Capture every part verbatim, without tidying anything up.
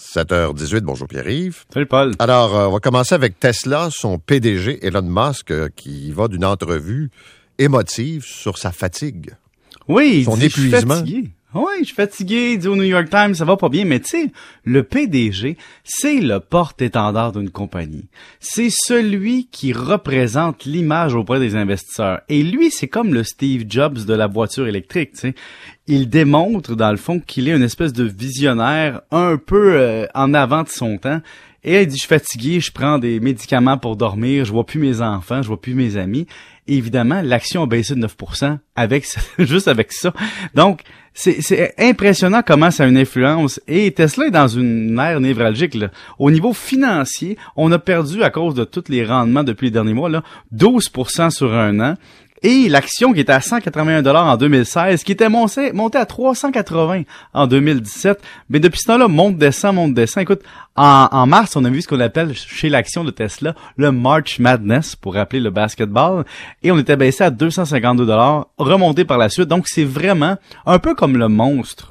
sept heures dix-huit, bonjour Pierre-Yves. Salut Paul. Alors, euh, on va commencer avec Tesla, son P D G Elon Musk, euh, qui va d'une entrevue émotive sur sa fatigue. Oui, son il dit, épuisement. Je suis fatigué. Oui, je suis fatigué, il dit au New York Times, ça va pas bien, mais tu sais, le P D G, c'est le porte-étendard d'une compagnie. C'est celui qui représente l'image auprès des investisseurs. Et lui, c'est comme le Steve Jobs de la voiture électrique, tu sais. Il démontre, dans le fond, qu'il est une espèce de visionnaire un peu euh, en avant de son temps. Et là, il dit, je suis fatigué, je prends des médicaments pour dormir, je vois plus mes enfants, je vois plus mes amis. Et évidemment, l'action a baissé de neuf pour cent avec juste avec ça. Donc, c'est, c'est impressionnant comment ça a une influence. Et Tesla est dans une ère névralgique, là. Au niveau financier, on a perdu, à cause de tous les rendements depuis les derniers mois, là, douze pour cent sur un an. Et l'action qui était à cent quatre-vingt-un dollars en deux mille seize, qui était montée, montée à trois cent quatre-vingts en deux mille dix-sept, mais depuis ce temps-là, monte, descend, monte, descend. Écoute, en, en mars, on a vu ce qu'on appelle chez l'action de Tesla le March Madness, pour rappeler le basketball, et on était baissé à deux cent cinquante-deux dollars, remonté par la suite. Donc, c'est vraiment un peu comme le monstre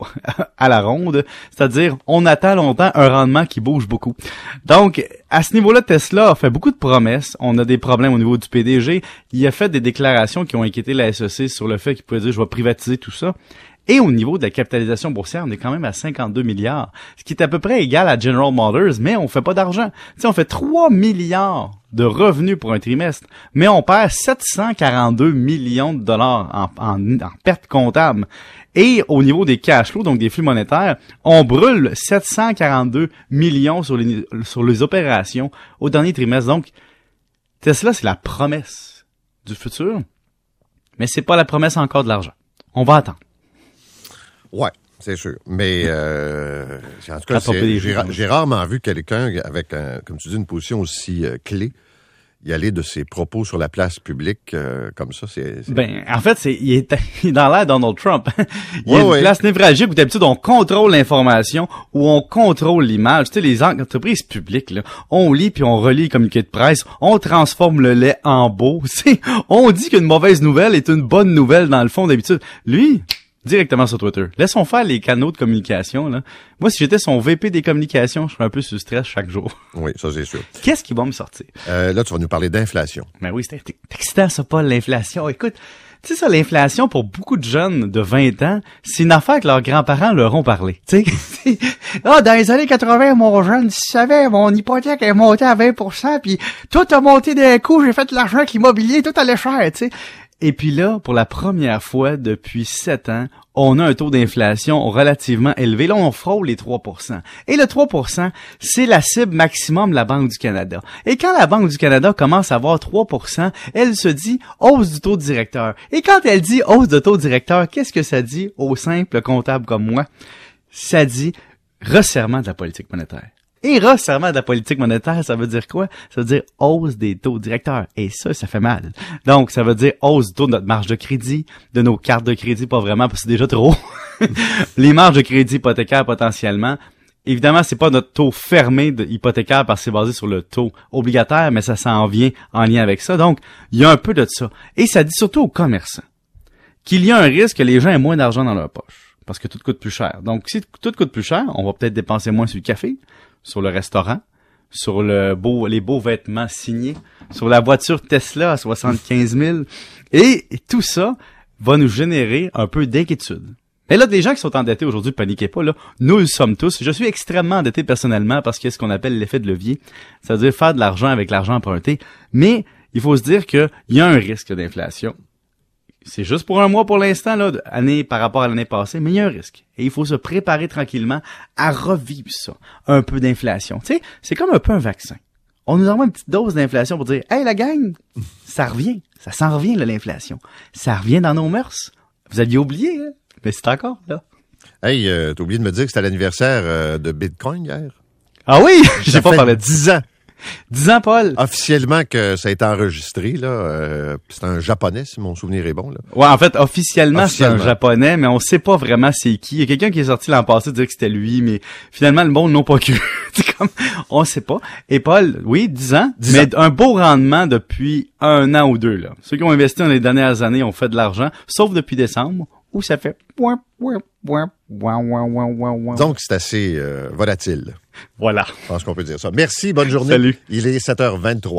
à la ronde, c'est-à-dire on attend longtemps un rendement qui bouge beaucoup. Donc, à ce niveau-là, Tesla a fait beaucoup de promesses. On a des problèmes au niveau du P D G. Il a fait des déclarations qui ont inquiété la S E C sur le fait qu'il pouvait dire « je vais privatiser tout ça ». Et au niveau de la capitalisation boursière, on est quand même à cinquante-deux milliards, ce qui est à peu près égal à General Motors, mais on fait pas d'argent. Tu sais, on fait trois milliards de revenus pour un trimestre, mais on perd sept cent quarante-deux millions de dollars en, en, en perte comptable. Et au niveau des cash flows, donc des flux monétaires, on brûle sept cent quarante-deux millions sur les, sur les opérations au dernier trimestre. Donc, Tesla, c'est la promesse du futur, mais c'est pas la promesse encore de l'argent. On va attendre. Ouais, c'est sûr. Mais euh, en tout cas, c'est, j'ai, j'ai rarement vu quelqu'un avec, un, comme tu dis, une position aussi euh, clé y aller de ses propos sur la place publique euh, comme ça. C'est, c'est... Ben, en fait, c'est il est, il est dans l'air Donald Trump. Il y a ouais, une ouais. place névralgique où d'habitude on contrôle l'information, où on contrôle l'image. Tu sais, les entreprises publiques, là, on lit puis on relit les communiqués de presse, on transforme le lait en beau. C'est, on dit qu'une mauvaise nouvelle est une bonne nouvelle dans le fond d'habitude. Lui, directement sur Twitter. Laissons faire les canaux de communication, là. Moi, si j'étais son V P des communications, je serais un peu sous stress chaque jour. Oui, ça, c'est sûr. Qu'est-ce qui va me sortir? Euh, là, tu vas nous parler d'inflation. Ben oui, c'était excitant, ça, Paul, l'inflation. Écoute, tu sais ça, l'inflation, pour beaucoup de jeunes de vingt ans, c'est une affaire que leurs grands-parents leur ont parlé. Tu sais, ah, dans les années quatre-vingts, mon jeune, tu savais, mon hypothèque est montée à vingt pour cent, puis tout a monté d'un coup, j'ai fait de l'argent avec l'immobilier, tout allait cher, tu sais. Et puis là, pour la première fois depuis sept ans, on a un taux d'inflation relativement élevé. Là, on frôle les trois pour cent. Et le trois pour cent, c'est la cible maximum de la Banque du Canada. Et quand la Banque du Canada commence à avoir trois pour cent, elle se dit hausse du taux directeur. Et quand elle dit hausse de taux directeur, qu'est-ce que ça dit au simple comptable comme moi? Ça dit resserrement de la politique monétaire. Et resserrement de la politique monétaire, ça veut dire quoi? Ça veut dire hausse des taux directeurs. Et ça, ça fait mal. Donc, ça veut dire hausse du taux de notre marge de crédit, de nos cartes de crédit, pas vraiment, parce que c'est déjà trop. Les marges de crédit hypothécaires, potentiellement. Évidemment, c'est pas notre taux fermé de hypothécaire parce que c'est basé sur le taux obligataire, mais ça s'en vient en lien avec ça. Donc, il y a un peu de ça. Et ça dit surtout aux commerçants qu'il y a un risque que les gens aient moins d'argent dans leur poche. Parce que tout coûte plus cher. Donc, si tout coûte plus cher, on va peut-être dépenser moins sur le café, sur le restaurant, sur le beau, les beaux vêtements signés, sur la voiture Tesla à soixante-quinze mille. Et tout ça va nous générer un peu d'inquiétude. Mais là, des gens qui sont endettés aujourd'hui, paniquez pas, là. Nous le sommes tous. Je suis extrêmement endetté personnellement parce qu'il y a ce qu'on appelle l'effet de levier. C'est-à-dire faire de l'argent avec l'argent emprunté. Mais il faut se dire qu'il y a un risque d'inflation. C'est juste pour un mois pour l'instant, là, année par rapport à l'année passée, mais il y a un risque. Et il faut se préparer tranquillement à revivre ça. Un peu d'inflation. Tu sais, c'est comme un peu un vaccin. On nous envoie une petite dose d'inflation pour dire « Hey, la gang, ça revient. Ça s'en revient, là, l'inflation. Ça revient dans nos mœurs. Vous aviez oublié, hein? Mais c'est encore là. » Hey, euh, t'as oublié de me dire que c'était l'anniversaire euh, de Bitcoin hier? Ah oui? J'ai Ça pas fait parlé de dix ans. dix ans, Paul. Officiellement que ça a été enregistré, là. Euh, c'est un japonais, si mon souvenir est bon, là. Ouais, en fait, officiellement, Officiellement. c'est un japonais, mais on sait pas vraiment c'est qui. Il y a quelqu'un qui est sorti l'an passé dire que c'était lui, mais finalement, le monde n'a pas cru. C'est comme, on sait pas. Et Paul, oui, dix ans, dix mais ans. un beau rendement depuis un an ou deux, là. Ceux qui ont investi dans les dernières années ont fait de l'argent, sauf depuis décembre, ou ça fait... Donc, c'est assez euh, volatile. Voilà. Je pense qu'on peut dire ça. Merci, bonne journée. Salut. Il est sept heures vingt-trois.